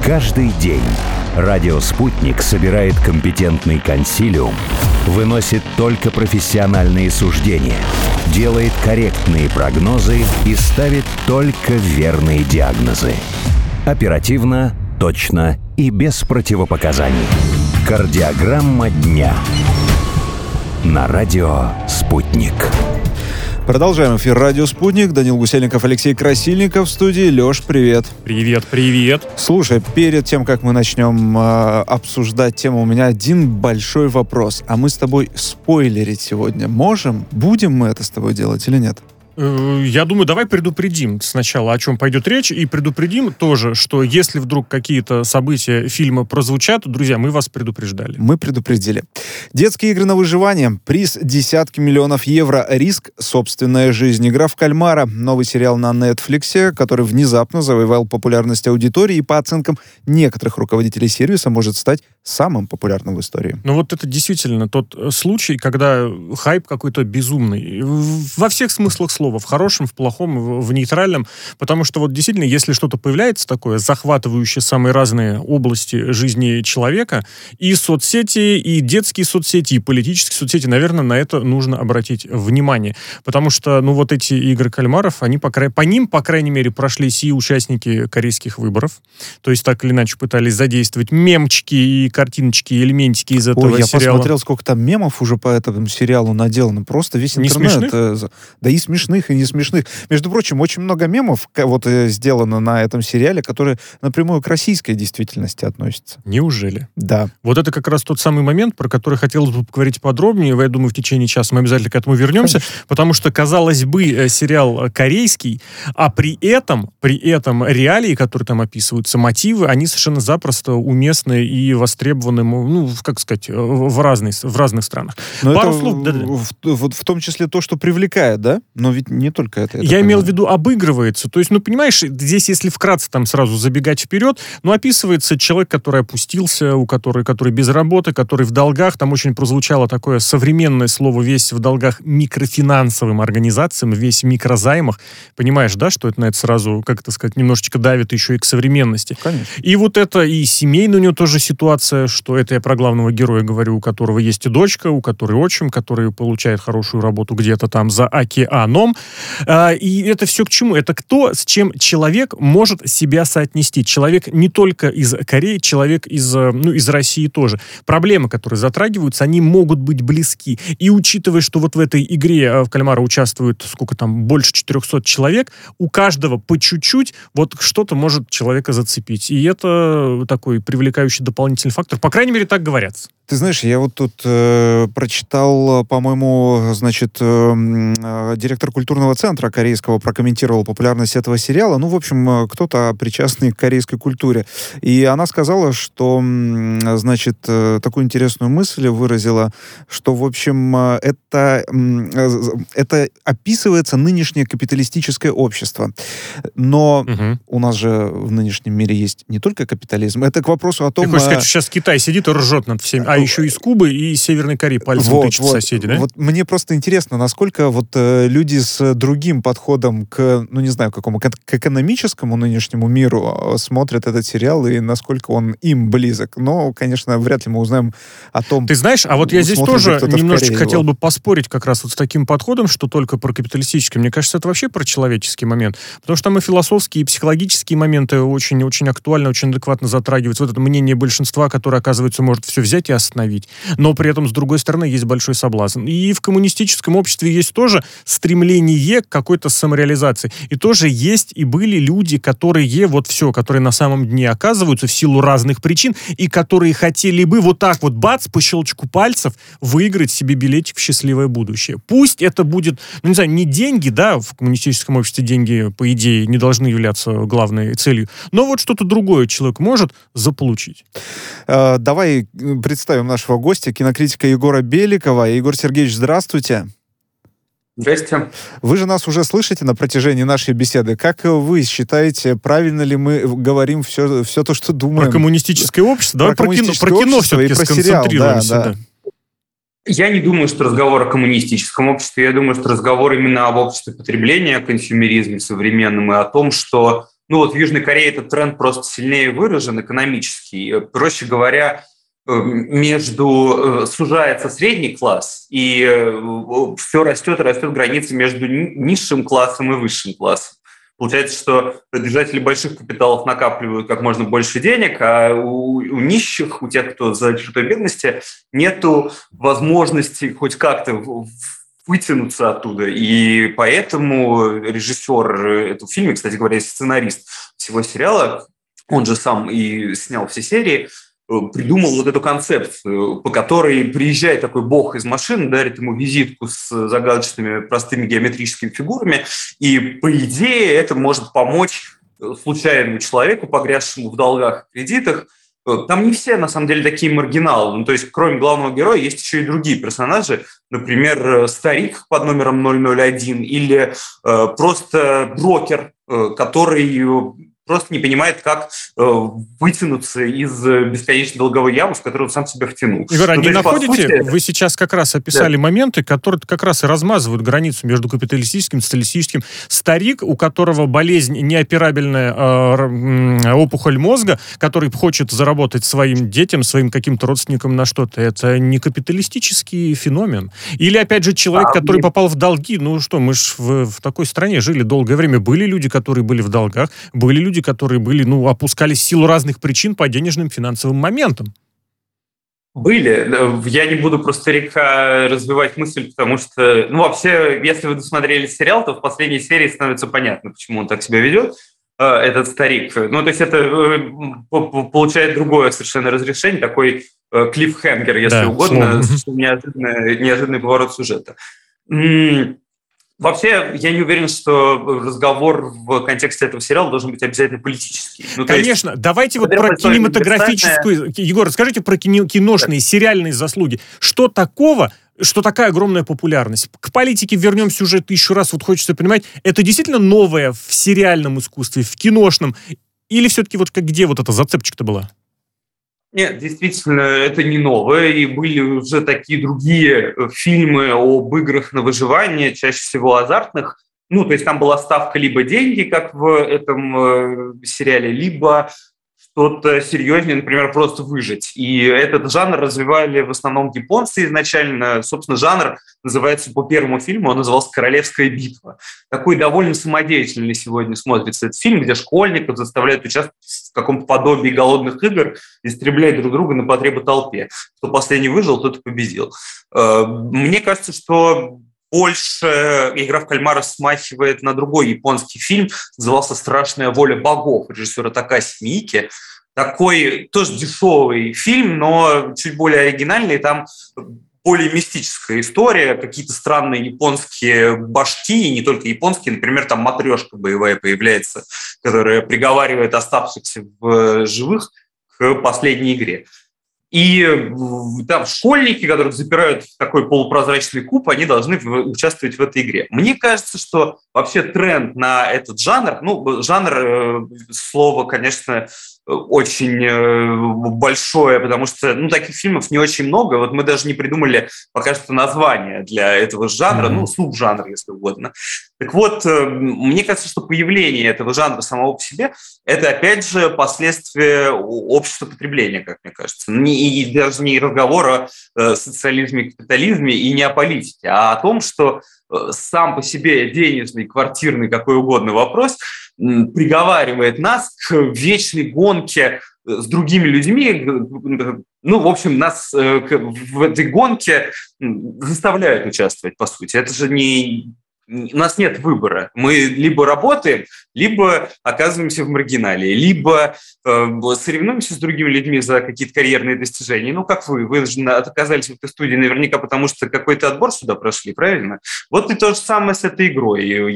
Каждый день радио «Спутник» собирает компетентный консилиум, выносит только профессиональные суждения, делает корректные прогнозы и ставит только верные диагнозы. Оперативно, точно и без противопоказаний. Кардиограмма дня. На радио «Спутник». Продолжаем эфир «Радио Спутник». Данил Гусельников, Алексей Красильников в студии. Леш, привет. Привет. Слушай, перед тем, как мы начнем обсуждать тему, у меня один большой вопрос. А мы с тобой спойлерить сегодня можем? Будем мы это с тобой делать или нет? Я думаю, давай предупредим сначала, о чем пойдет речь, и предупредим тоже, что если вдруг какие-то события фильма прозвучат, друзья, мы вас предупреждали. Мы предупредили. Детские игры на выживание. Приз десятки миллионов евро. Риск. Собственная жизнь. Игра в кальмара. Новый сериал на Netflix, который внезапно завоевал популярность аудитории и по оценкам некоторых руководителей сервиса может стать самым популярным в истории. Ну вот это действительно тот случай, когда хайп какой-то безумный. Во всех смыслах слова. В хорошем, в плохом, в нейтральном. Потому что вот действительно, если что-то появляется такое, захватывающее самые разные области жизни человека, и соцсети, и детские соцсети, и политические соцсети, наверное, на это нужно обратить внимание. Потому что, ну, вот эти игры кальмаров, они по ним, по крайней мере, прошлись и участники корейских выборов. То есть так или иначе пытались задействовать мемчики и картиночки, и элементики из этого сериала. Я посмотрел, сколько там мемов уже по этому сериалу наделано. Просто весь интернет. Да и смешных, и не смешных. Между прочим, очень много мемов вот сделано на этом сериале, которые напрямую к российской действительности относятся. Неужели? Да. Вот это как раз тот самый момент, про который хотелось бы поговорить подробнее. Я думаю, в течение часа мы обязательно к этому вернемся. Конечно. Потому что, казалось бы, сериал корейский, а при этом реалии, которые там описываются, мотивы, они совершенно запросто уместны и востребованы, ну, как сказать, в разных странах. Но пару слов. В том числе то, что привлекает, да? Но ведь не только это. Я имел в виду, обыгрывается. То есть, ну, понимаешь, здесь, если вкратце там сразу забегать вперед, ну, описывается человек, который опустился, который без работы, который в долгах. Там очень прозвучало такое современное слово «весь в долгах» микрофинансовым организациям, весь в микрозаймах. Понимаешь, да, что это на это сразу, как это сказать, немножечко давит еще и к современности. Конечно. И вот это и семейная у него тоже ситуация, что это я про главного героя говорю, у которого есть и дочка, у которой отчим, который получает хорошую работу где-то там за океаном. И это все к чему? Это кто, с чем человек может себя соотнести. Человек не только из Кореи, человек из России тоже. Проблемы, которые затрагиваются, они могут быть близки. И учитывая, что вот в этой игре в кальмара участвует, сколько там, больше 400 человек, у каждого по чуть-чуть вот что-то может человека зацепить. И это такой привлекающий дополнительный фактор. По крайней мере, так говорят. Ты знаешь, я вот тут прочитал, по-моему, значит, директор культурного центра корейского прокомментировал популярность этого сериала. Ну, в общем, кто-то причастный к корейской культуре. И она сказала, что, значит, такую интересную мысль выразила, что, в общем, это описывается нынешнее капиталистическое общество. Но у нас же в нынешнем мире есть не только капитализм. Это к вопросу о том... Ты хочешь сказать, что сейчас Китай сидит и ржет над всеми, а еще из Кубы и Северной Кореи пальцем тычут соседи, да? Вот мне просто интересно, насколько вот люди с другим подходом к, ну не знаю, какому, к экономическому нынешнему миру смотрят этот сериал и насколько он им близок. Но, конечно, вряд ли мы узнаем о том... Ты знаешь, а вот я здесь тоже немножечко хотел бы поспорить как раз вот с таким подходом, что только про капиталистический. Мне кажется, это вообще про человеческий момент. Потому что там и философские, и психологические моменты очень актуально, очень адекватно затрагиваются. Вот это мнение большинства, которое, оказывается, может все взять и остановить. Но при этом, с другой стороны, есть большой соблазн. И в коммунистическом обществе есть тоже стремление к какой-то самореализации. И тоже есть и были люди, которые которые на самом дне оказываются в силу разных причин, и которые хотели бы вот так вот, бац, по щелчку пальцев выиграть себе билетик в счастливое будущее. Пусть это будет, ну, не знаю, не деньги, да, в коммунистическом обществе деньги, по идее, не должны являться главной целью, но вот что-то другое человек может заполучить. Давай представим нашего гостя, кинокритика Егора Беликова. Егор Сергеевич, здравствуйте. Здрасте. Вы же нас уже слышите на протяжении нашей беседы. Как вы считаете, правильно ли мы говорим все то, что думаем? Про коммунистическое общество? Давай про кино все-таки сконцентрируемся. Да. Я не думаю, что разговор о коммунистическом обществе. Я думаю, что разговор именно об обществе потребления, о консюмеризме современном и о том, что ну вот в Южной Корее этот тренд просто сильнее выражен, экономический. Проще говоря, сужается средний класс, и все растет и растет граница между низшим классом и высшим классом. Получается, что держатели больших капиталов накапливают как можно больше денег, а у нищих, у тех, кто за чертой бедности, нету возможности хоть как-то вытянуться оттуда. И поэтому режиссер этого фильма, кстати говоря, сценарист всего сериала, он же сам и снял все серии, придумал вот эту концепцию, по которой приезжает такой бог из машины, дарит ему визитку с загадочными простыми геометрическими фигурами, и, по идее, это может помочь случайному человеку, погрязшему в долгах и кредитах. Там не все, на самом деле, такие маргиналы. Ну, то есть, кроме главного героя, есть еще и другие персонажи. Например, старик под номером 001 или просто брокер, который просто не понимает, как вытянуться из бесконечной долговой ямы, в которую он сам себя втянул. Игорь, не находите? Вы сейчас как раз описали моменты, которые как раз и размазывают границу между капиталистическим и социалистическим. Старик, у которого болезнь неоперабельная опухоль мозга, который хочет заработать своим детям, своим каким-то родственникам на что-то, это не капиталистический феномен. Или, опять же, человек, который попал в долги. Ну что, мы же в такой стране жили долгое время. Были люди, которые были в долгах, были люди, которые были, опускались в силу разных причин по денежным финансовым моментам. Были. Я не буду про старика развивать мысль, потому что, вообще, если вы досмотрели сериал, то в последней серии становится понятно, почему он так себя ведет, этот старик. То есть это получает другое совершенно разрешение, такой клиффхенгер, если угодно, неожиданный поворот сюжета. Вообще, я не уверен, что разговор в контексте этого сериала должен быть обязательно политический. Конечно. Давайте вот про кинематографическую... Егор, расскажите про киношные, сериальные заслуги. Что такого, что такая огромная популярность? К политике вернемся уже тысячу раз. Вот хочется понимать, это действительно новое в сериальном искусстве, в киношном? Или все-таки где вот эта зацепочка-то была? Нет, действительно, это не новое, и были уже такие другие фильмы об играх на выживание, чаще всего азартных. То есть там была ставка либо деньги, как в этом сериале, либо что-то серьезнее, например, просто выжить. И этот жанр развивали в основном японцы изначально. Собственно, жанр называется по первому фильму, он назывался «Королевская битва». Такой довольно самодеятельный сегодня смотрится этот фильм, где школьников заставляют участвовать в каком-то подобии голодных игр, истреблять друг друга на потребу толпе. Кто последний выжил, тот и победил. Мне кажется, что больше «Игра в кальмара» смахивает на другой японский фильм, назывался «Страшная воля богов» режиссера Такаси Миики. Такой тоже дешевый фильм, но чуть более оригинальный. Там более мистическая история, какие-то странные японские башки, и не только японские. Например, там матрешка боевая появляется, которая приговаривает оставшихся в живых к последней игре. И там школьники, которых запирают в такой полупрозрачный куб, они должны участвовать в этой игре. Мне кажется, что вообще тренд на этот жанр, жанр, слово, конечно, очень большое, потому что таких фильмов не очень много. Вот мы даже не придумали пока что название для этого жанра, субжанр, если угодно. Так вот, мне кажется, что появление этого жанра самого по себе – это, опять же, последствия общества потребления, как мне кажется. И даже не разговора о социализме, капитализме и не о политике, а о том, что сам по себе денежный, квартирный, какой угодно вопрос приговаривает нас к вечной гонке с другими людьми. В общем, нас в этой гонке заставляют участвовать, по сути. Это же не... У нас нет выбора. Мы либо работаем, либо оказываемся в маргинале, либо соревнуемся с другими людьми за какие-то карьерные достижения. Как вы же оказались в этой студии наверняка потому, что какой-то отбор сюда прошли, правильно? Вот и то же самое с этой игрой.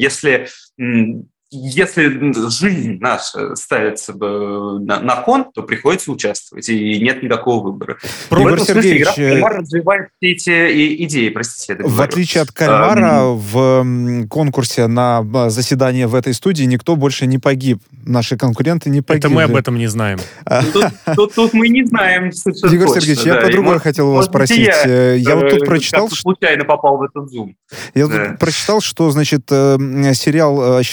Если жизнь наша ставится на кон, то приходится участвовать, и нет никакого выбора. Игорь Сергеевич, игра в кальмар развивает все эти идеи, простите. В отличие от кальмара, в конкурсе на заседание в этой студии никто больше не погиб. Наши конкуренты не погибли. Это мы об этом не знаем. Тут мы не знаем совершенно Игорь Сергеевич, я по-другому хотел вас спросить. Я вот тут прочитал... случайно попал в этот зум. Я тут прочитал, что, сериал считается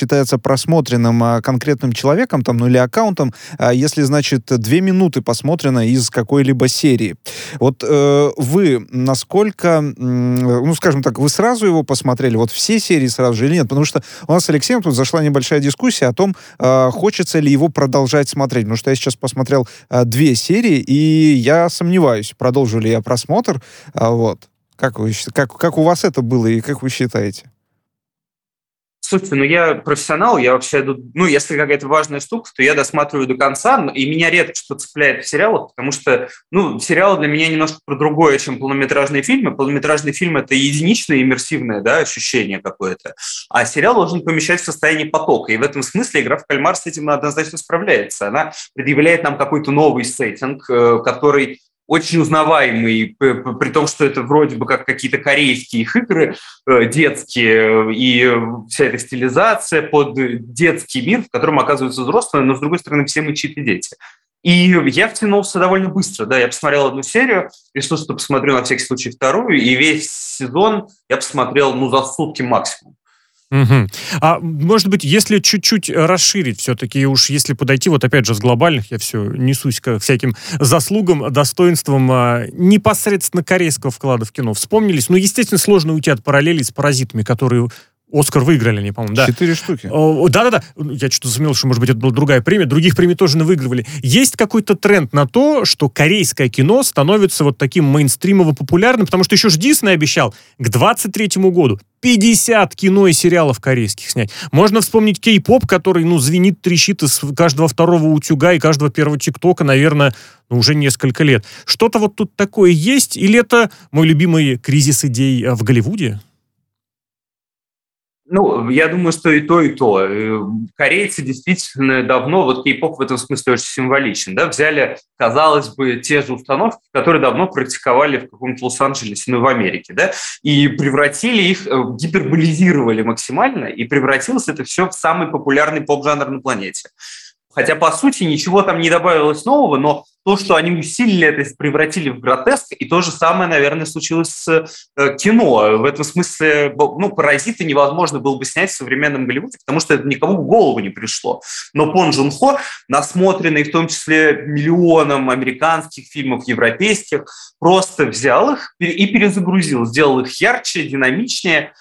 просмотренным конкретным человеком там, ну или аккаунтом, если, значит, 2 минуты посмотрено из какой-либо серии. Вот вы насколько, ну, скажем так, вы сразу его посмотрели, вот все серии сразу же или нет? Потому что у нас с Алексеем тут зашла небольшая дискуссия о том, хочется ли его продолжать смотреть. Потому что я сейчас посмотрел 2 серии, и я сомневаюсь, продолжу ли я просмотр. Вот. Как у вас это было и как вы считаете? Слушайте, ну я профессионал, я вообще, ну, если какая-то важная штука, то я досматриваю до конца, и меня редко что цепляет в сериалах, потому что, ну, сериалы для меня немножко про другое, чем полнометражные фильмы. Полнометражный фильм – это единичное иммерсивное, да, ощущение какое-то, а сериал должен помещать в состоянии потока, и в этом смысле «Игра в кальмар» с этим однозначно справляется. Она предъявляет нам какой-то новый сеттинг, который очень узнаваемый, при том, что это вроде бы как какие-то корейские их игры, детские, и вся эта стилизация под детский мир, в котором оказываются взрослые, но, с другой стороны, все мы чьи-то дети. И я втянулся довольно быстро, да, я посмотрел 1 серию, решил, что посмотрю на всякий случай 2, и весь сезон я посмотрел, ну, за сутки максимум. Угу. А может быть, если чуть-чуть расширить все-таки, уж если подойти, вот опять же, с глобальных, я все несусь к всяким заслугам, достоинствам непосредственно корейского вклада в кино. Вспомнились, ну, естественно, сложно уйти от параллелей с «Паразитами», которые Оскар выиграли, не по-моему, да. 4 штуки. Да-да-да. Я что-то замел, что, может быть, это была другая премия. Других премий тоже выигрывали. Есть какой-то тренд на то, что корейское кино становится вот таким мейнстримово-популярным, потому что еще ж Дисней обещал к 23-му году 50 кино и сериалов корейских снять. Можно вспомнить кей-поп, который, ну, звенит, трещит из каждого 2-го утюга и каждого 1-го тиктока, наверное, ну, уже несколько лет. Что-то вот тут такое есть? Или это мой любимый кризис идей в Голливуде? Ну, я думаю, что и то, и то. Корейцы действительно давно, вот кей-поп в этом смысле очень символичен, да, взяли, казалось бы, те же установки, которые давно практиковали в каком-то Лос-Анджелесе, ну, в Америке, да, и превратили их, гиперболизировали максимально, и превратилось это все в самый популярный поп-жанр на планете. Хотя, по сути, ничего там не добавилось нового, но то, что они усилили это, превратили в гротеск, и то же самое, наверное, случилось с кино. В этом смысле, ну, «Паразиты» невозможно было бы снять в современном Голливуде, потому что это никому в голову не пришло. Но Пон Джун Хо, насмотренный в том числе миллионом американских фильмов, европейских, просто взял их и перезагрузил, сделал их ярче, динамичнее,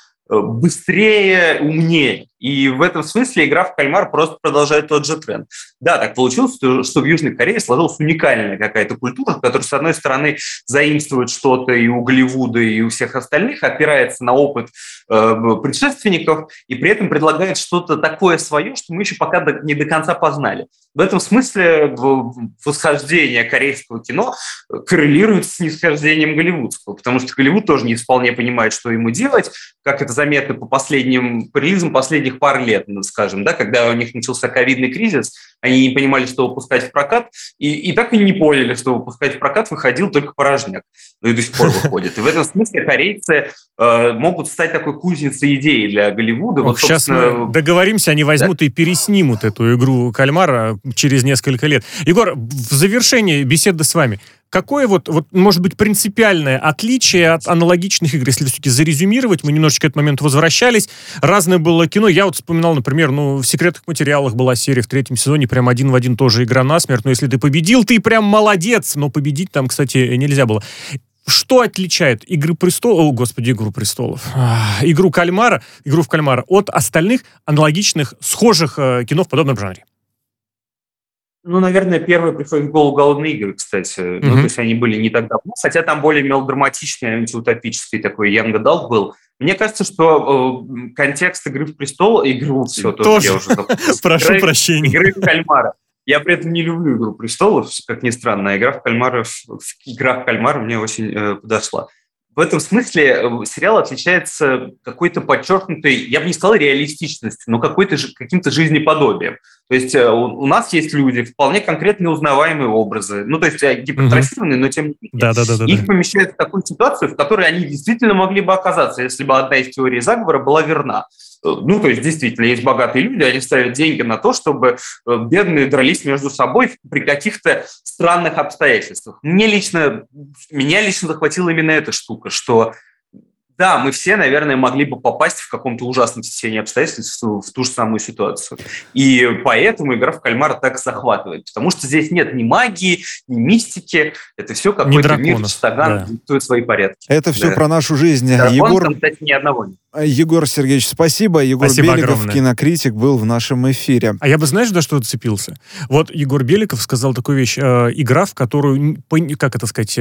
быстрее, умнее. И в этом смысле «Игра в кальмар» просто продолжает тот же тренд. Да, так получилось, что в Южной Корее сложилась уникальная какая-то культура, которая, с одной стороны, заимствует что-то и у Голливуда, и у всех остальных, опирается на опыт предшественников, и при этом предлагает что-то такое свое, что мы еще пока не до конца познали. В этом смысле восхождение корейского кино коррелирует с нисхождением голливудского, потому что Голливуд тоже не вполне понимает, что ему делать, как это заметно по релизам последних пар лет, скажем, да, когда у них начался ковидный кризис, они не понимали, что выпускать в прокат, и так и не поняли, что выпускать в прокат выходил только «Порожняк». Ну и до сих пор выходит. И в этом смысле корейцы могут стать такой кузницей идеи для Голливуда. Вот, сейчас мы договоримся, они возьмут и переснимут эту «Игру кальмара» через несколько лет. Егор, в завершении беседы с вами, какое вот, может быть, принципиальное отличие от аналогичных игр? Если все-таки зарезюмировать, мы немножечко к этому моменту возвращались. Разное было кино. Я вот вспоминал, например, в «Секретных материалах» была серия в 3-м сезоне, прям 1 в 1 тоже игра насмерть. Но если ты победил, ты прям молодец. Но победить там, кстати, нельзя было. Что отличает «Игру престолов», «Игру в кальмара» от остальных аналогичных, схожих кино в подобном жанре? Ну, наверное, первое приходит в голову «Голодные игры», кстати. Ну, то есть они были не так давно, хотя там более мелодраматичный, антиутопический такой Young Adult был. Мне кажется, что контекст «Игры в престол», прошу прощения. «Игры в кальмара». Я при этом не люблю «Игру престолов», как ни странно. «Игра в кальмара» мне очень подошла. В этом смысле сериал отличается какой-то подчеркнутой, я бы не сказал реалистичностью, но каким-то жизнеподобием. То есть у нас есть люди, вполне конкретно узнаваемые образы, ну, то есть гипертрофированные, но тем не менее. Их помещают в такую ситуацию, в которой они действительно могли бы оказаться, если бы одна из теорий заговора была верна. Ну, то есть, действительно, есть богатые люди, они ставят деньги на то, чтобы бедные дрались между собой при каких-то странных обстоятельствах. Меня лично захватила именно эта штука, что да, мы все, наверное, могли бы попасть в каком-то ужасном стечении обстоятельств в ту же самую ситуацию. И поэтому игра в кальмара так захватывает. Потому что здесь нет ни магии, ни мистики. Это все какой-то мир чистоган, диктует свои порядки. Это все про нашу жизнь. Егор, там, кстати, ни одного нет. Егор Сергеевич, спасибо. Егор Беликов, огромное. Кинокритик, был в нашем эфире. А я бы, знаешь, за что зацепился? Вот Егор Беликов сказал такую вещь. Игра, в которую, как это сказать,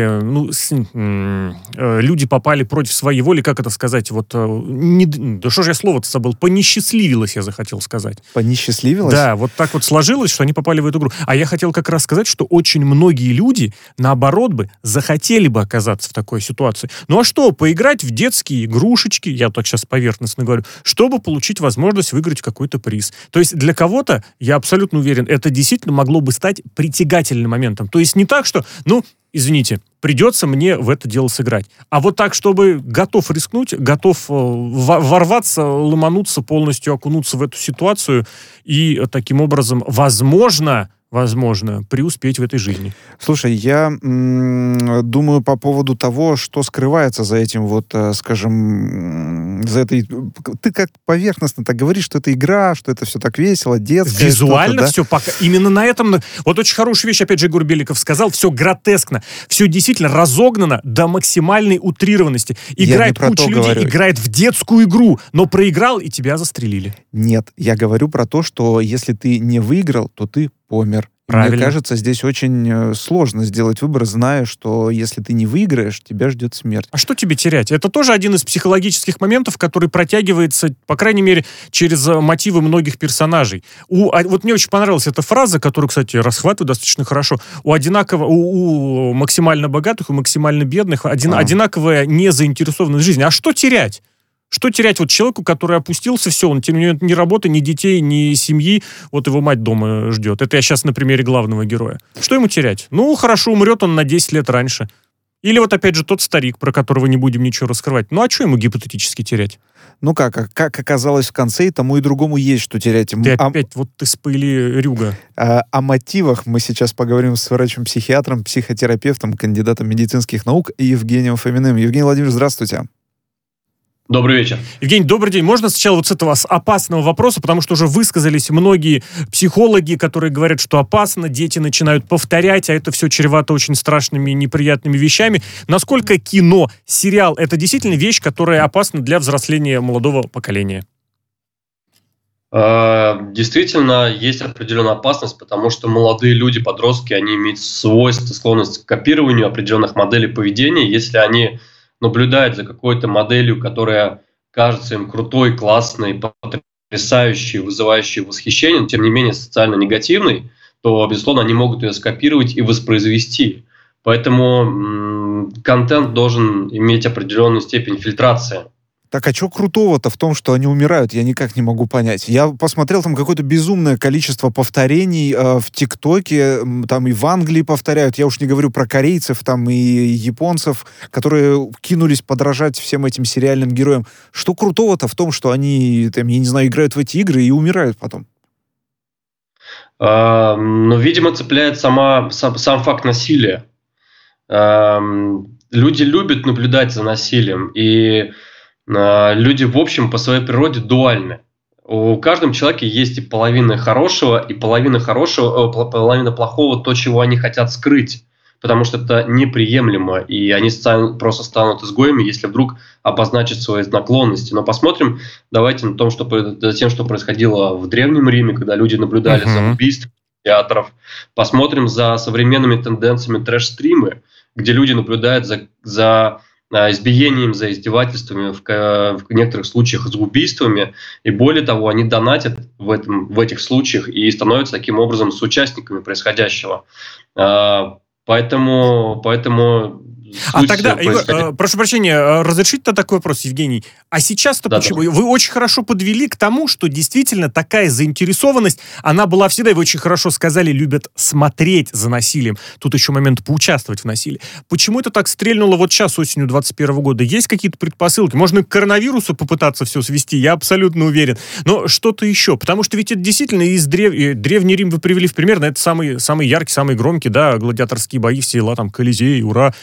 люди попали против своей воли, как это сказать, вот, да что же я слово-то забыл, понесчастливилось, я захотел сказать. Понесчастливилось? Да, вот так вот сложилось, что они попали в эту игру. А я хотел как раз сказать, что очень многие люди, наоборот бы, захотели бы оказаться в такой ситуации. Ну а что, поиграть в детские игрушечки, я так сейчас поверхностно говорю, чтобы получить возможность выиграть какой-то приз. То есть для кого-то, я абсолютно уверен, это действительно могло бы стать притягательным моментом. То есть не так, что, извините, придется мне в это дело сыграть. А вот так, чтобы готов рискнуть, готов ворваться, ломануться, полностью окунуться в эту ситуацию и таким образом, возможно, преуспеть в этой жизни. Слушай, я думаю по поводу того, что скрывается за этим, вот, скажем, за этой... Ты как поверхностно так говоришь, что это игра, что это все так весело, детское. Визуально все пока... Именно на этом... Вот очень хорошая вещь, опять же, Егор Беликов сказал, все гротескно, все действительно разогнано до максимальной утрированности. Играет куча людей, говорю. Играет в детскую игру, но проиграл, и тебя застрелили. Нет, я говорю про то, что если ты не выиграл, то ты помер. Правильно. Мне кажется, здесь очень сложно сделать выбор, зная, что если ты не выиграешь, тебя ждет смерть. А что тебе терять? Это тоже один из психологических моментов, который протягивается, по крайней мере, через мотивы многих персонажей. Вот мне очень понравилась эта фраза, которую, кстати, расхватываю достаточно хорошо. У максимально богатых, у максимально бедных одинаковая незаинтересованность в жизни. А что терять? Что терять вот человеку, который опустился, все, он не ни работы, ни детей, ни семьи, вот его мать дома ждет. Это я сейчас на примере главного героя. Что ему терять? Хорошо, умрет он на 10 лет раньше. Или вот опять же тот старик, про которого не будем ничего раскрывать. А что ему гипотетически терять? Как оказалось в конце, и тому и другому есть что терять. Ты опять, ты с пыли рюга. О мотивах мы сейчас поговорим с врачом-психиатром, психотерапевтом, кандидатом медицинских наук Евгением Фоминым. Евгений Владимирович, здравствуйте. Добрый вечер. Евгений, добрый день. Можно сначала вот с этого опасного вопроса, потому что уже высказались многие психологи, которые говорят, что опасно, дети начинают повторять, а это все чревато очень страшными и неприятными вещами. Насколько кино, сериал — это действительно вещь, которая опасна для взросления молодого поколения? Действительно, есть определенная опасность, потому что молодые люди, подростки, они имеют свойство, склонность к копированию определенных моделей поведения, если они наблюдают за какой-то моделью, которая кажется им крутой, классной, потрясающей, вызывающей восхищение, но тем не менее социально негативной, то, безусловно, они могут ее скопировать и воспроизвести. Поэтому контент должен иметь определенную степень фильтрации. Так а что крутого-то в том, что они умирают? Я никак не могу понять. Я посмотрел там какое-то безумное количество повторений в ТикТоке, там и в Англии повторяют. Я уж не говорю про корейцев, там и японцев, которые кинулись подражать всем этим сериальным героям. Что крутого-то в том, что они, там, я не знаю, играют в эти игры и умирают потом? Видимо, цепляет сам факт насилия. Люди любят наблюдать за насилием, и люди, в общем, по своей природе дуальны. У каждого человека есть и половина хорошего, и половина плохого, то, чего они хотят скрыть, потому что это неприемлемо, и они просто станут изгоями, если вдруг обозначат свои наклонности. Но посмотрим, давайте за тем, что происходило в Древнем Риме, когда люди наблюдали за убийством театров. Посмотрим за современными тенденциями трэш-стримы, где люди наблюдают за избиением, за издевательствами, в некоторых случаях за убийствами, и более того, они донатят в этих случаях и становятся таким образом соучастниками происходящего. Поэтому А тогда, Егор, прошу прощения, разрешите такой вопрос, Евгений. А сейчас-то почему? Да. Вы очень хорошо подвели к тому, что действительно такая заинтересованность, она была всегда, и вы очень хорошо сказали, любят смотреть за насилием. Тут еще момент поучаствовать в насилии. Почему это так стрельнуло вот сейчас, осенью 2021 года? Есть какие-то предпосылки? Можно к коронавирусу попытаться все свести, я абсолютно уверен. Но что-то еще. Потому что ведь это действительно из Древний Рим вы привели в пример, это самый яркий, самый громкий, да, гладиаторские бои, все дела, там, Колизей, ура.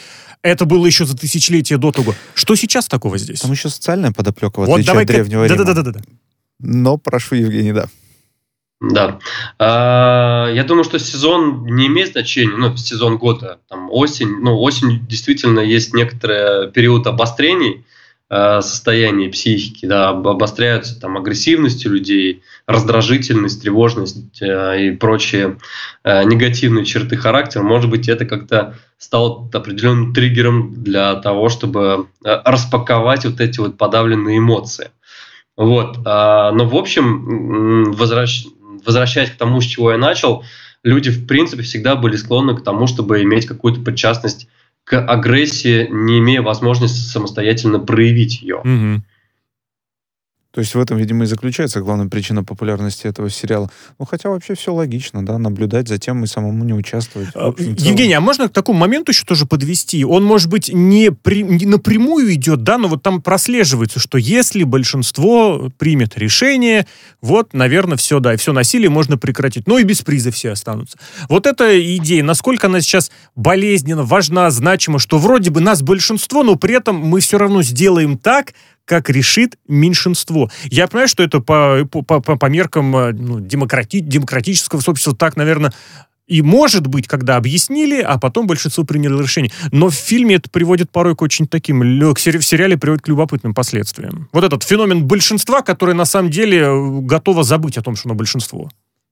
Это было еще за тысячелетия до того. Что сейчас такого здесь? Там еще социальная подоплека, в отличие от Древнего Рима. Да. Но прошу, Евгений, да. Да. Я думаю, что сезон не имеет значения, сезон года, там осень. Осень действительно есть некоторый период обострений состояния психики, да, обостряются там агрессивность у людей, раздражительность, тревожность и прочие негативные черты характера. Может быть, это как-то стало определенным триггером для того, чтобы распаковать вот эти вот подавленные эмоции. Вот. Но в общем, возвращаясь к тому, с чего я начал, люди, в принципе, всегда были склонны к тому, чтобы иметь какую-то причастность к агрессии, не имея возможности самостоятельно проявить ее. Угу. То есть в этом, видимо, и заключается главная причина популярности этого сериала. Хотя вообще все логично, да, наблюдать за тем и самому не участвовать. Евгений, а можно к такому моменту еще тоже подвести? Он, может быть, не напрямую идет, да, но вот там прослеживается, что если большинство примет решение, вот, наверное, все, да, и все насилие можно прекратить. И без приза все останутся. Вот эта идея, насколько она сейчас болезненна, важна, значима, что вроде бы нас большинство, но при этом мы все равно сделаем так, как решит меньшинство. Я понимаю, что это по меркам демократического сообщества так, наверное, и может быть, когда объяснили, а потом большинство приняло решение. Но в фильме это приводит порой к очень таким, в сериале приводит к любопытным последствиям. Вот этот феномен большинства, который на самом деле готово забыть о том, что оно большинство.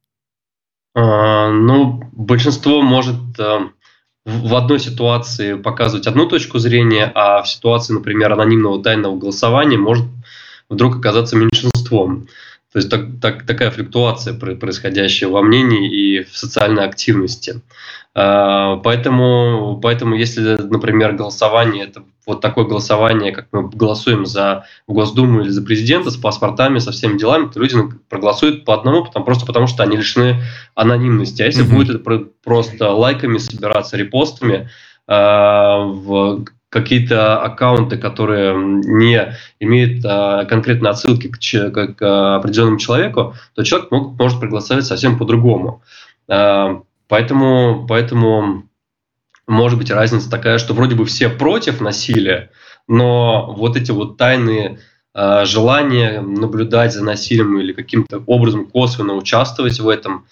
Большинство может в одной ситуации показывать одну точку зрения, а в ситуации, например, анонимного тайного голосования может вдруг оказаться меньшинством. То есть такая флуктуация, происходящая во мнении и в социальной активности. Поэтому если, например, голосование, это вот такое голосование, как мы голосуем в Госдуму или за президента с паспортами, со всеми делами, то люди проголосуют по одному, просто потому что они лишены анонимности. А если будет это просто лайками собираться, репостами в какие-то аккаунты, которые не имеют конкретной отсылки к определенному человеку, то человек может проголосовать совсем по-другому. Поэтому может быть разница такая, что вроде бы все против насилия, но вот эти вот тайные желания наблюдать за насилием или каким-то образом косвенно участвовать в этом,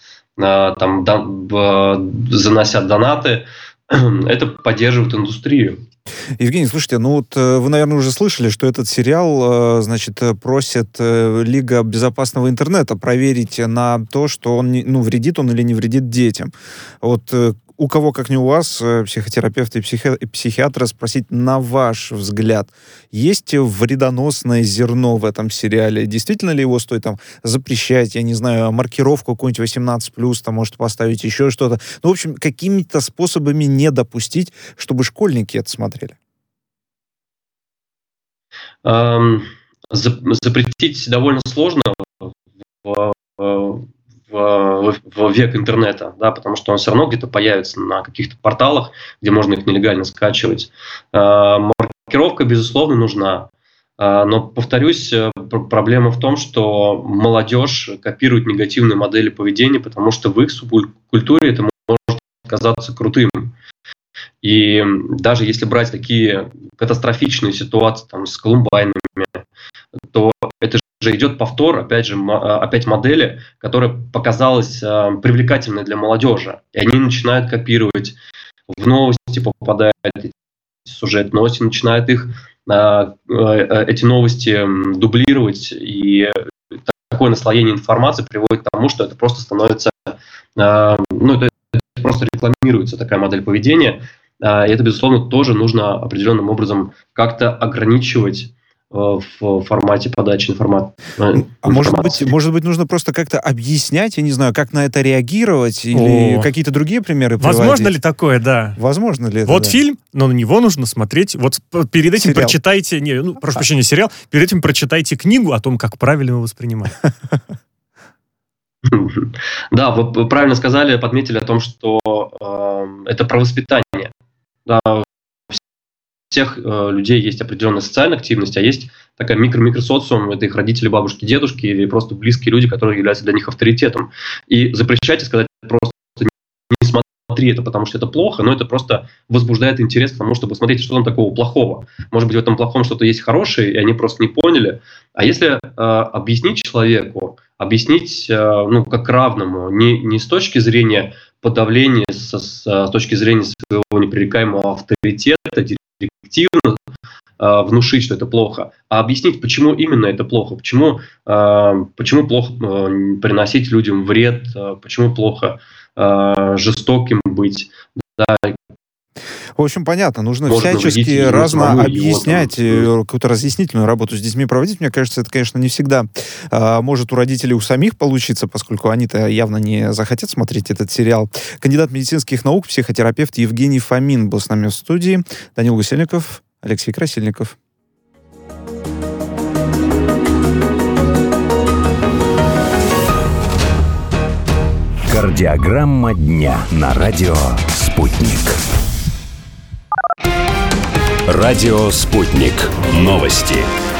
занося донаты, это поддерживает индустрию. Евгений, слушайте, вы, наверное, уже слышали, что этот сериал, просит Лига безопасного интернета проверить на то, что он, вредит он или не вредит детям. У кого, как не у вас, психотерапевта и психиатра, спросить, на ваш взгляд, есть вредоносное зерно в этом сериале? Действительно ли его стоит запрещать? Я не знаю, маркировку какую-нибудь 18+, может поставить еще что-то. В общем, какими-то способами не допустить, чтобы школьники это смотрели. Запретить довольно сложно в век интернета, да, потому что он все равно где-то появится на каких-то порталах, где можно их нелегально скачивать. Маркировка, безусловно, нужна. Но, повторюсь, проблема в том, что молодежь копирует негативные модели поведения, потому что в их субкультуре это может казаться крутым. И даже если брать такие катастрофичные ситуации с колумбайнами, то это же идет повтор, опять модели, которая показалась привлекательной для молодежи. И они начинают копировать, в новости попадают эти сюжеты, новости начинают эти новости дублировать, и такое наслоение информации приводит к тому, что это просто становится, это просто рекламируется такая модель поведения, и это, безусловно, тоже нужно определенным образом как-то ограничивать в формате подачи информации. А может быть, нужно просто как-то объяснять, я не знаю, как на это реагировать, или какие-то другие примеры приводить? Возможно ли такое, да? Возможно ли это, Вот фильм, но на него нужно смотреть. Вот перед этим сериал. Прочитайте, прошу прощения, сериал, перед этим прочитайте книгу о том, как правильно его воспринимать. Да, вы правильно сказали, подметили о том, что это про воспитание. Да, у всех людей есть определенная социальная активность, а есть такая микросоциум, это их родители, бабушки, дедушки или просто близкие люди, которые являются для них авторитетом. И запрещать и сказать просто не смотри это, потому что это плохо, но это просто возбуждает интерес к тому, чтобы смотреть, что там такого плохого. Может быть, в этом плохом что-то есть хорошее, и они просто не поняли. А если объяснить человеку, как равному, не с точки зрения подавления, с точки зрения своего непререкаемого авторитета, директивно внушить, что это плохо, а объяснить, почему именно это плохо, почему плохо приносить людям вред, почему плохо жестоким быть. Да. В общем, понятно, нужно всячески разно объяснять, какую-то разъяснительную работу с детьми проводить. Мне кажется, это, конечно, не всегда может у родителей у самих получиться, поскольку они-то явно не захотят смотреть этот сериал. Кандидат медицинских наук, психотерапевт Евгений Фомин был с нами в студии. Данил Гусельников, Алексей Красильников. Кардиограмма дня на радио «Спутник». Радио «Спутник». Новости.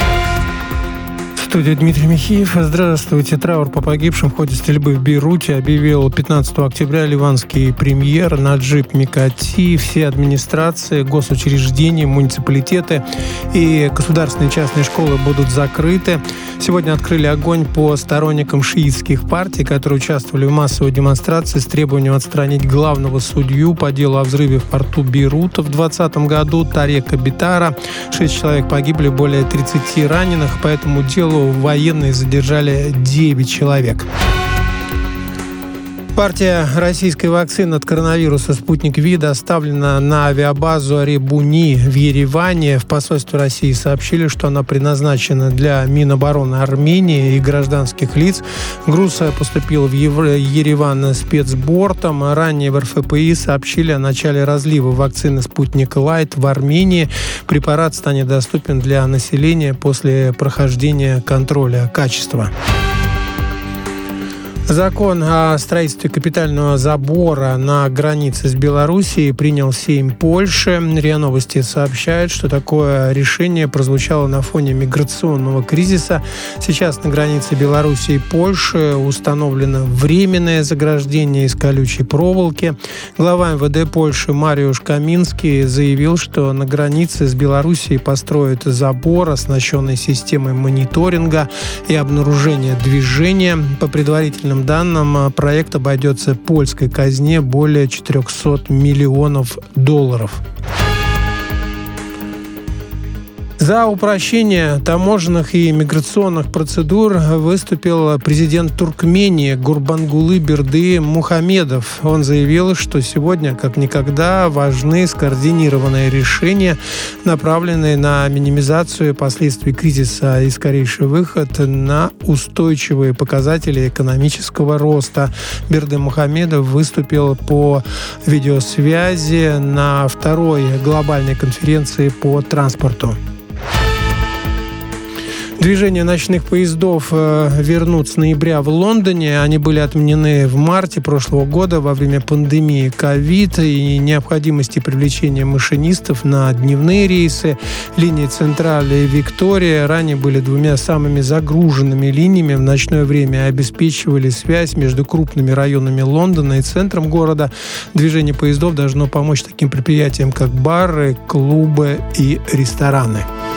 В студии Дмитрий Михеев. Здравствуйте. Траур по погибшим в ходе стрельбы в Бейруте объявил 15 октября ливанский премьер Наджиб Микати. Все администрации, госучреждения, муниципалитеты и государственные частные школы будут закрыты. Сегодня открыли огонь по сторонникам шиитских партий, которые участвовали в массовой демонстрации с требованием отстранить главного судью по делу о взрыве в порту Бейрута в 2020 году Тарека Битара. 6 человек погибли, более 30 раненых. По этому делу военные задержали 9 человек. Партия российской вакцины от коронавируса «Спутник Ви» доставлена на авиабазу Аребуни в Ереване. В посольстве России сообщили, что она предназначена для Минобороны Армении и гражданских лиц. Груз поступил в Ереван спецбортом. Ранее в РФПИ сообщили о начале разлива вакцины «Спутник Лайт» в Армении. Препарат станет доступен для населения после прохождения контроля качества. Закон о строительстве капитального забора на границе с Белоруссией принял Сейм Польши. РИА Новости сообщает, что такое решение прозвучало на фоне миграционного кризиса. Сейчас на границе Белоруссии и Польши установлено временное заграждение из колючей проволоки. Глава МВД Польши Мариуш Каминский заявил, что на границе с Белоруссией построят забор, оснащенный системой мониторинга и обнаружения движения. По предварительным данным, проект обойдется польской казне более $400 миллионов. За упрощение таможенных и миграционных процедур выступил президент Туркмении Гурбангулы Берды Мухамедов. Он заявил, что сегодня, как никогда, важны скоординированные решения, направленные на минимизацию последствий кризиса и скорейший выход на устойчивые показатели экономического роста. Берды Мухамедов выступил по видеосвязи на второй глобальной конференции по транспорту. Движение ночных поездов вернут с ноября в Лондоне. Они были отменены в марте прошлого года во время пандемии ковид и необходимости привлечения машинистов на дневные рейсы. Линии Централь и Виктория ранее были двумя самыми загруженными линиями. В ночное время обеспечивали связь между крупными районами Лондона и центром города. Движение поездов должно помочь таким предприятиям, как бары, клубы и рестораны.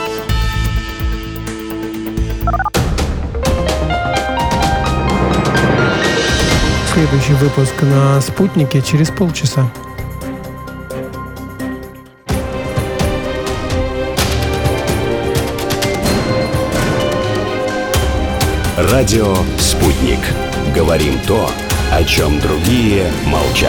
Следующий выпуск на «Спутнике» через полчаса. Радио «Спутник». Говорим то, о чем другие молчат.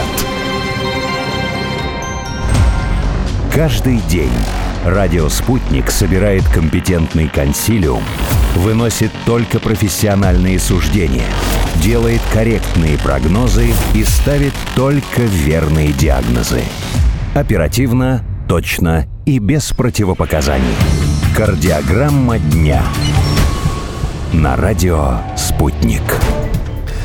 Каждый день радио «Спутник» собирает компетентный консилиум, выносит только профессиональные суждения, делает корректные прогнозы и ставит только верные диагнозы. Оперативно, точно и без противопоказаний. Кардиограмма дня на радио «Спутник».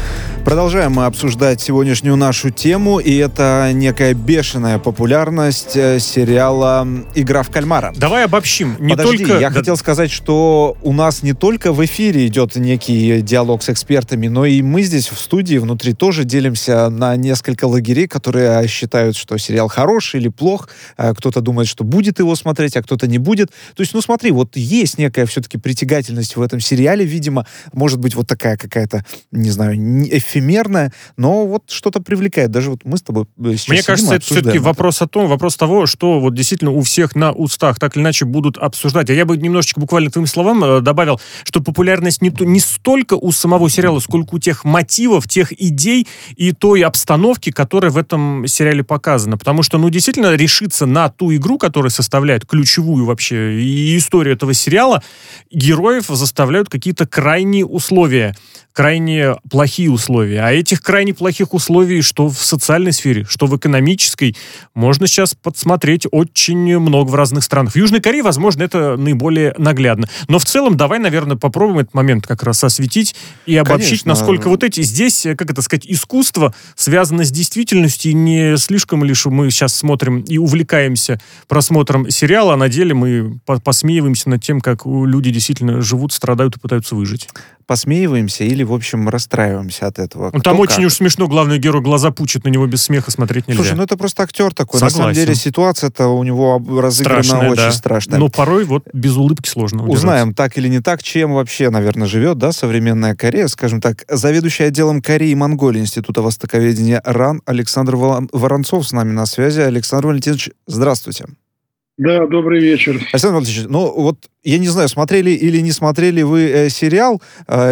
Продолжаем мы обсуждать сегодняшнюю нашу тему, и это некая бешеная популярность сериала «Игра в кальмара». Давай обобщим. Подожди, я хотел сказать, что у нас не только в эфире идет некий диалог с экспертами, но и мы здесь в студии внутри тоже делимся на несколько лагерей, которые считают, что сериал хороший или плох. Кто-то думает, что будет его смотреть, а кто-то не будет. То есть, смотри, вот есть некая все-таки притягательность в этом сериале, видимо, может быть, вот такая какая-то, не знаю, эфемерная, но вот что-то привлекает. Даже вот мы с тобой сейчас Мне кажется, это все-таки вопрос того, что вот действительно у всех на устах так или иначе будут обсуждать. А я бы немножечко буквально твоим словам добавил, что популярность не столько у самого сериала, сколько у тех мотивов, тех идей и той обстановки, которая в этом сериале показана. Потому что, действительно, решиться на ту игру, которая составляет ключевую вообще и историю этого сериала, героев заставляют какие-то крайние условия, крайне плохие условия. А этих крайне плохих условий, что в социальной сфере, что в экономической, можно сейчас подсмотреть очень много в разных странах. В Южной Корее, возможно, это наиболее наглядно. Но в целом давай, наверное, попробуем этот момент как раз осветить и обобщить, насколько вот эти здесь, искусство связано с действительностью, и не слишком лишь мы сейчас смотрим и увлекаемся просмотром сериала, а на деле мы посмеиваемся над тем, как люди действительно живут, страдают и пытаются выжить. Посмеиваемся или, в общем, расстраиваемся от этого. Там очень уж смешно, главный герой глаза пучит, на него без смеха смотреть нельзя. Слушай, это просто актер такой. Согласен. На самом деле ситуация-то у него разыграна очень страшная. Но порой без улыбки сложно удержаться. Узнаем, так или не так, чем вообще, наверное, живет, современная Корея. Скажем так, заведующий отделом Кореи и Монголии Института востоковедения РАН Александр Воронцов с нами на связи. Александр Валентинович, здравствуйте. Да, добрый вечер. Александр Валентинович, я не знаю, смотрели или не смотрели вы сериал,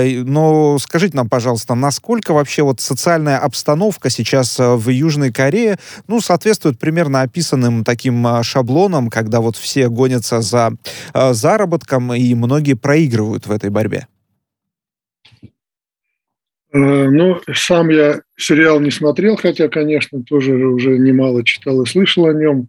но скажите нам, пожалуйста, насколько вообще социальная обстановка сейчас в Южной Корее, соответствует примерно описанным таким шаблонам, когда все гонятся за заработком и многие проигрывают в этой борьбе? Сам я сериал не смотрел, хотя, конечно, тоже уже немало читал и слышал о нем.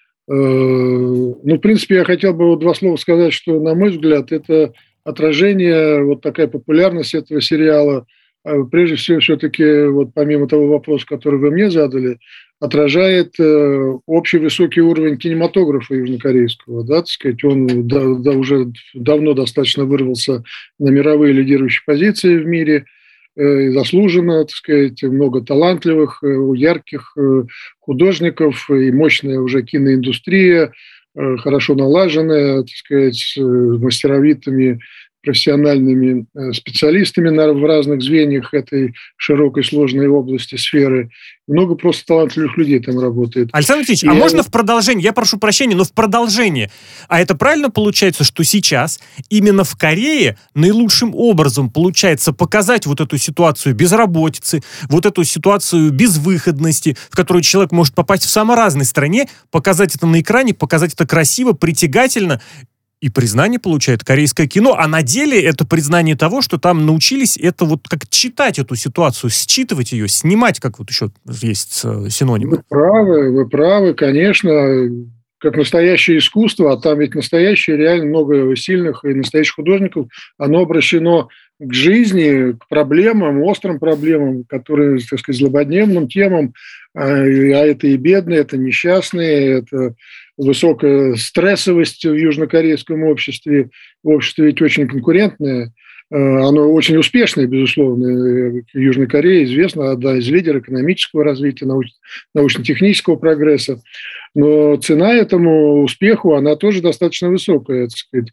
В принципе, я хотел бы два слова сказать, что, на мой взгляд, это отражение, такая популярность этого сериала, прежде всего, все-таки, помимо того вопроса, который вы мне задали, отражает общий высокий уровень кинематографа южнокорейского, так сказать, он уже давно достаточно вырвался на мировые лидирующие позиции в мире, заслуженно, так сказать, много талантливых, ярких художников и мощная уже киноиндустрия, хорошо налаженная, так сказать, с мастеровитыми профессиональными специалистами в разных звеньях этой широкой, сложной области, сферы. Много просто талантливых людей там работает. Александр Алексеевич, можно в продолжение? Я прошу прощения, но в продолжение. А это правильно получается, что сейчас именно в Корее наилучшим образом получается показать эту ситуацию безработицы, эту ситуацию безвыходности, в которую человек может попасть в самой разной стране, показать это на экране, показать это красиво, притягательно, и признание получает корейское кино, а на деле это признание того, что там научились это как читать эту ситуацию, считывать ее, снимать, как еще есть синонимы. Вы правы, конечно, как настоящее искусство, а там ведь настоящее, реально много сильных и настоящих художников, оно обращено к жизни, к проблемам, острым проблемам, которые, так сказать, злободневным темам, а это и бедные, это несчастные, это высокая стрессовость в южнокорейском обществе. Общество ведь очень конкурентное, оно очень успешное, безусловно. Южная Корея известна, одна из лидеров экономического развития, научно-технического прогресса. Но цена этому успеху, она тоже достаточно высокая. Так сказать.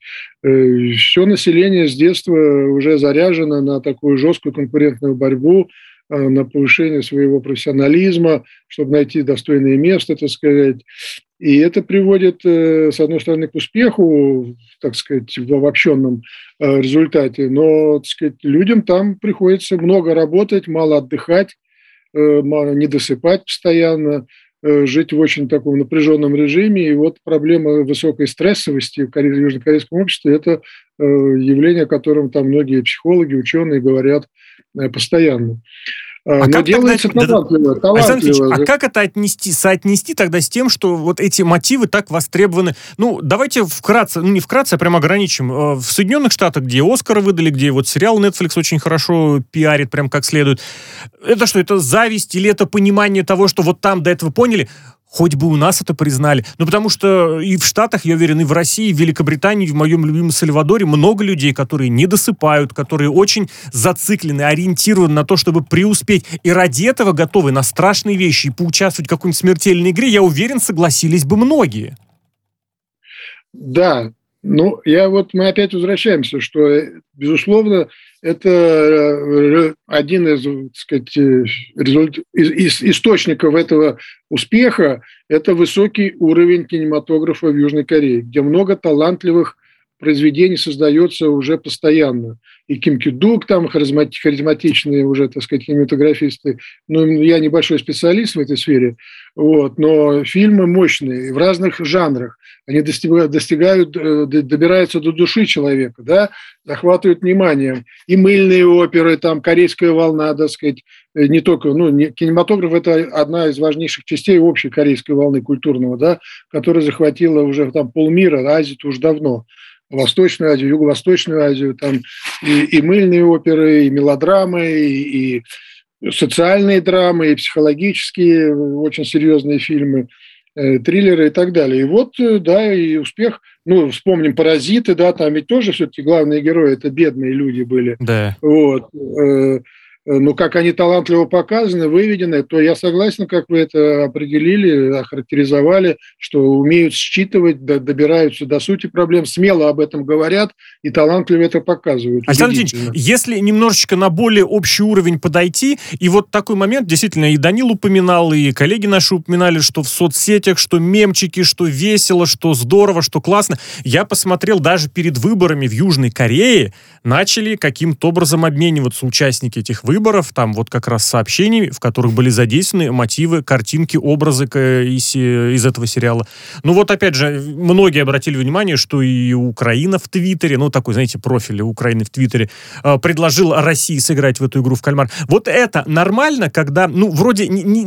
Все население с детства уже заряжено на такую жесткую конкурентную борьбу, на повышение своего профессионализма, чтобы найти достойное место, так сказать. И это приводит, с одной стороны, к успеху, так сказать, в обобщенном результате, но, так сказать, людям там приходится много работать, мало отдыхать, не досыпать постоянно, жить в очень таком напряженном режиме. И проблема высокой стрессовости в южнокорейском обществе – это явление, о котором там многие психологи, ученые говорят постоянно. Но делается талантливо. А как это соотнести тогда с тем, что вот эти мотивы так востребованы? Ну, давайте вкратце, не вкратце, а прям ограничим. В Соединенных Штатах, где Оскара выдали, где вот сериал Netflix очень хорошо пиарит, прям как следует. Это что, это зависть или это понимание того, что вот там до этого поняли? Хоть бы у нас это признали. Ну, потому что и в Штатах, я уверен, и в России, и в Великобритании, в моем любимом Сальвадоре много людей, которые не досыпают, которые очень зациклены, ориентированы на то, чтобы преуспеть. И ради этого готовы на страшные вещи и поучаствовать в какой-нибудь смертельной игре, я уверен, согласились бы многие. Да, ну, мы опять возвращаемся, что, безусловно, это один из, так сказать, источников этого успеха, это высокий уровень кинематографа в Южной Корее, где много талантливых произведений создается уже постоянно. И Ким Ки-дук, там харизматичные уже, так сказать, кинематографисты. Ну, я небольшой специалист в этой сфере, но фильмы мощные в разных жанрах. Они добираются до души человека, да, захватывают вниманием. И мыльные оперы, там, «Корейская волна», так сказать, не только, кинематограф – это одна из важнейших частей общей корейской волны культурного, да, которая захватила уже там полмира, Азию-то уже давно. Восточную Азию, Юго-Восточную Азию, там и мыльные оперы, и мелодрамы, и социальные драмы, и психологические очень серьезные фильмы, триллеры и так далее. И вот, да, и успех. Вспомним «Паразиты», да, там ведь тоже все-таки главные герои – это бедные люди были. Да. Вот. Но как они талантливо показаны, выведены, то я согласен, как вы это определили, охарактеризовали, что умеют считывать, добираются до сути проблем, смело об этом говорят и талантливо это показывают. Александр Владимирович, если немножечко на более общий уровень подойти, и вот такой момент, действительно, и Данил упоминал, и коллеги наши упоминали, что в соцсетях, что мемчики, что весело, что здорово, что классно. Я посмотрел, даже перед выборами в Южной Корее начали каким-то образом обмениваться участники этих выборов, там вот как раз сообщений, в которых были задействованы мотивы, картинки, образы из этого сериала. Ну вот опять же, многие обратили внимание, что и Украина в Твиттере, такой, знаете, профиль Украины в Твиттере, предложил России сыграть в эту игру в кальмар. Вот это нормально, когда, вроде,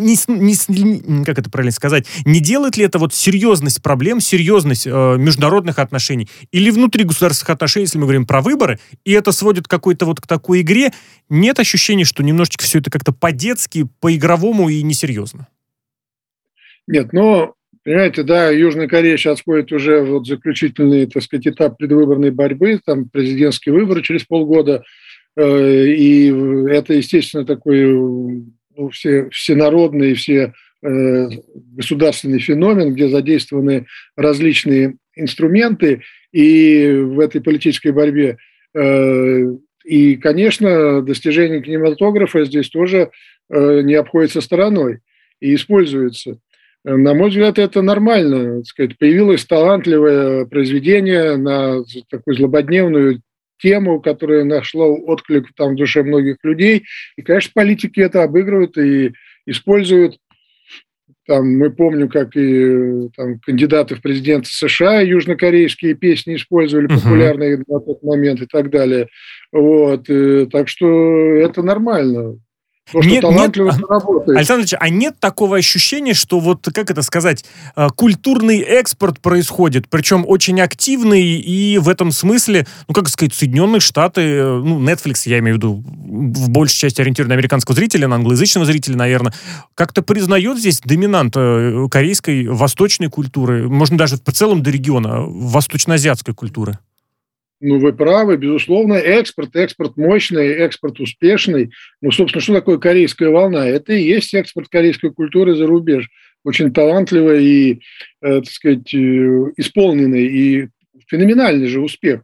как это правильно сказать, не делает ли это вот серьезность проблем, серьезность международных отношений или внутригосударственных отношений, если мы говорим про выборы, и это сводит какой-то вот к такой игре, нет ощущения, что немножечко все это как-то по-детски, по-игровому и несерьезно? Нет, понимаете, да, Южная Корея сейчас входит уже в заключительный, так сказать, этап предвыборной борьбы, там президентские выборы через полгода, и это, естественно, такой всенародный, государственный феномен, где задействованы различные инструменты и в этой политической борьбе. И, конечно, достижение кинематографа здесь тоже не обходится стороной и используется. На мой взгляд, это нормально. Так сказать, появилось талантливое произведение на такую злободневную тему, которая нашла отклик в душе многих людей. И, конечно, политики это обыгрывают и используют. Мы помним, как и кандидаты в президенты США южнокорейские песни использовали, популярные на тот момент и так далее. Вот. Так что это нормально. То, что талантливо работает. Александр Ильич, а нет такого ощущения, что культурный экспорт происходит, причем очень активный, и в этом смысле, Соединенные Штаты, Netflix, я имею в виду, в большей части ориентирован на американского зрителя, на англоязычного зрителя, наверное, как-то признает здесь доминант корейской, восточной культуры, можно даже в целом до региона, восточноазиатской культуры. Вы правы, безусловно, экспорт мощный, экспорт успешный. Собственно, что такое корейская волна? Это и есть экспорт корейской культуры за рубеж. Очень талантливый и, так сказать, исполненный и феноменальный же успех.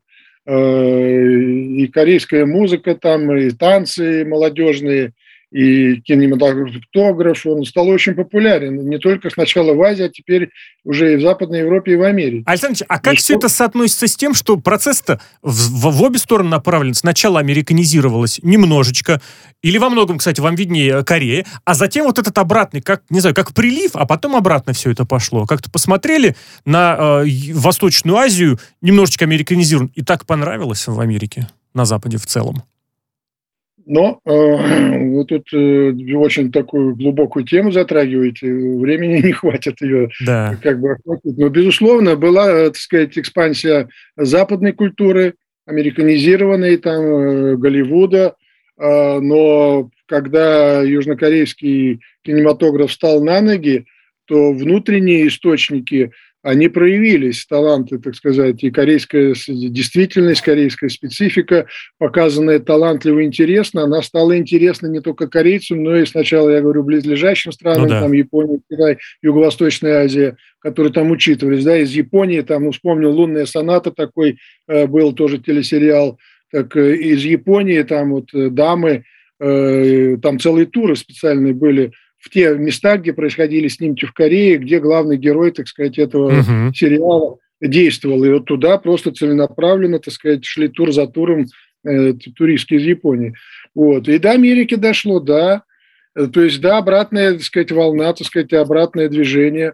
И корейская музыка там, и танцы молодежные, и кинематограф, он стал очень популярен. Не только сначала в Азии, а теперь уже и в Западной Европе, и в Америке. Александр Ильич, а как все это соотносится с тем, что процесс-то в обе стороны направлен? Сначала американизировалось немножечко, или во многом, кстати, вам виднее Корея, а затем вот этот обратный, как прилив, а потом обратно все это пошло. Как-то посмотрели на Восточную Азию, немножечко американизирован, и так понравилось в Америке, на Западе в целом? Но вы тут очень такую глубокую тему затрагиваете, времени не хватит ее охватить. Но, безусловно, была, так сказать, экспансия западной культуры, американизированной, Голливуда, но когда южнокорейский кинематограф встал на ноги, то внутренние источники, они проявились, таланты, так сказать, и корейская действительность, корейская специфика, показанная талантливо и интересно, она стала интересна не только корейцам, но и сначала, я говорю, близлежащим странам, Япония, Китай, Юго-Восточная Азия, которые там учитывались, из Японии, вспомнил «Лунная соната», такой был тоже телесериал, так из Японии, «Дамы», там целые туры специальные были, в те места, где происходили снимки в Корее, где главный герой, так сказать, этого сериала действовал. И вот туда просто целенаправленно, так сказать, шли тур за туром туристы из Японии. И до Америки дошло, То есть, обратная, так сказать, волна, так сказать, обратное движение.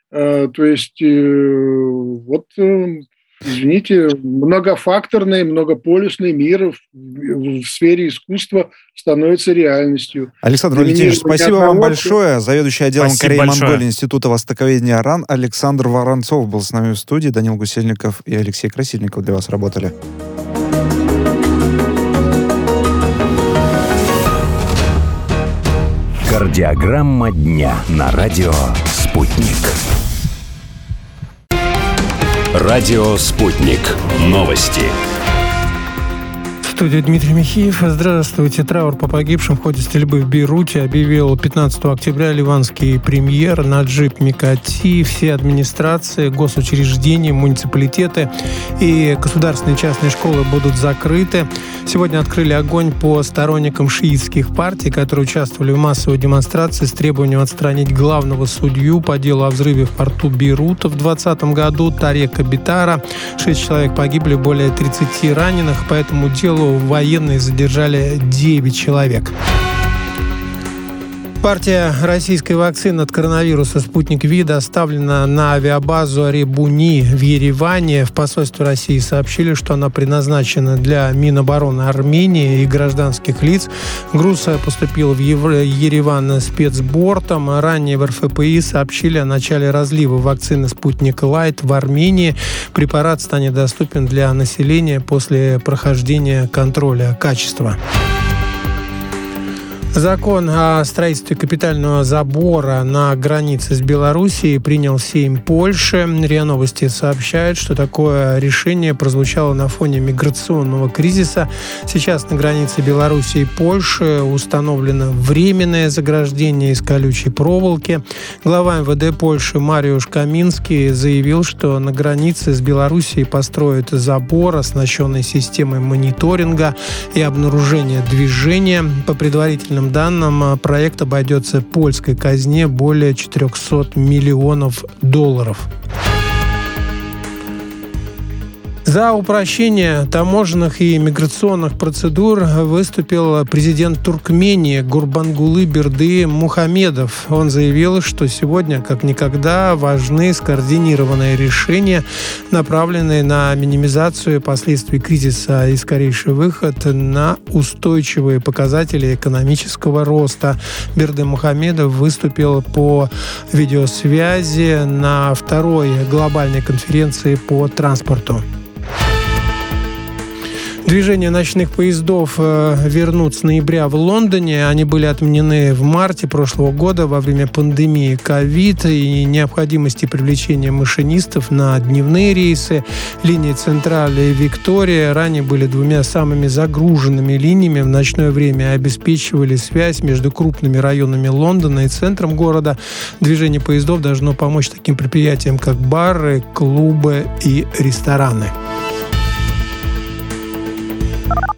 Извините, многофакторный, многополюсный мир в сфере искусства становится реальностью. Александр Валентинович, спасибо вам большое. Заведующий отделом Кореи и Монголии Института востоковедения РАН Александр Воронцов был с нами в студии. Данил Гусельников и Алексей Красильников для вас работали. Кардиограмма дня на радио «Спутник». Радио «Спутник». Новости. В студии Дмитрий Михеев. Здравствуйте. Траур по погибшим в ходе стрельбы в Бейруте объявил 15 октября ливанский премьер Наджиб Микати. Все администрации, госучреждения, муниципалитеты и государственные частные школы будут закрыты. Сегодня открыли огонь по сторонникам шиитских партий, которые участвовали в массовой демонстрации с требованием отстранить главного судью по делу о взрыве в порту Бейрута в 2020 году Тарека Битара. 6 человек погибли, более 30 раненых. По этому делу военные задержали 9 человек. Партия российской вакцины от коронавируса «Спутник Ви» доставлена на авиабазу Аребуни в Ереване. В посольстве России сообщили, что она предназначена для Минобороны Армении и гражданских лиц. Груз поступил в Ереван спецбортом. Ранее в РФПИ сообщили о начале разлива вакцины «Спутник Лайт» в Армении. Препарат станет доступен для населения после прохождения контроля качества. Закон о строительстве капитального забора на границе с Белоруссией принял Сейм Польши. РИА Новости сообщает, что такое решение прозвучало на фоне миграционного кризиса. Сейчас на границе Белоруссии и Польши установлено временное заграждение из колючей проволоки. Глава МВД Польши Мариуш Каминский заявил, что на границе с Белоруссией построят забор, оснащенный системой мониторинга и обнаружения движения. По предварительным данным, проект обойдется польской казне более $400 миллионов. За упрощение таможенных и миграционных процедур выступил президент Туркмении Гурбангулы Берды Мухамедов. Он заявил, что сегодня, как никогда, важны скоординированные решения, направленные на минимизацию последствий кризиса и скорейший выход на устойчивые показатели экономического роста. Берды Мухамедов выступил по видеосвязи на второй глобальной конференции по транспорту. Движение ночных поездов вернут с ноября в Лондоне. Они были отменены в марте прошлого года во время пандемии ковид и необходимости привлечения машинистов на дневные рейсы. Линии Централь и Виктория ранее были двумя самыми загруженными линиями. В ночное время обеспечивали связь между крупными районами Лондона и центром города. Движение поездов должно помочь таким предприятиям, как бары, клубы и рестораны.